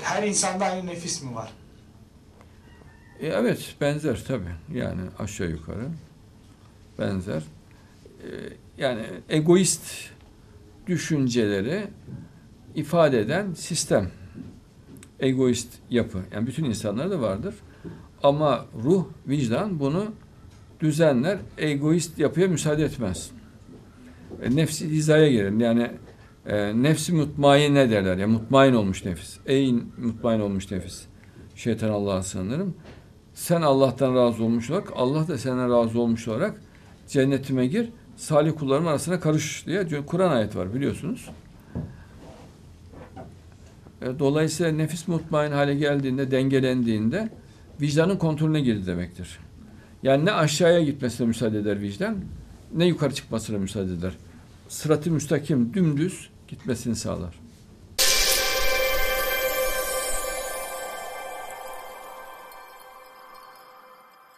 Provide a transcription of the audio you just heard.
Her insanda aynı nefis mi var? Evet, benzer tabii. Yani aşağı yukarı benzer. Yani egoist düşünceleri ifade eden sistem. Egoist yapı. Yani bütün insanlarda vardır. Ama ruh, vicdan bunu düzenler. Egoist yapıya müsaade etmez. Nefsi hizaya gelir. Yani nefsi mutmain ne derler? Yani mutmain olmuş nefis. Ey mutmain olmuş nefis. Şeytan Allah'a sığınırım. Sen Allah'tan razı olmuş olarak, Allah da senden razı olmuş olarak cennetime gir, salih kullarım arasına karış diye Kur'an ayeti var biliyorsunuz. Dolayısıyla nefis mutmain hale geldiğinde, dengelendiğinde vicdanın kontrolüne girdi demektir. Yani ne aşağıya gitmesine müsaade eder vicdan, ne yukarı çıkmasına müsaade eder. Sırat-ı müstakim, dümdüz gitmesini sağlar.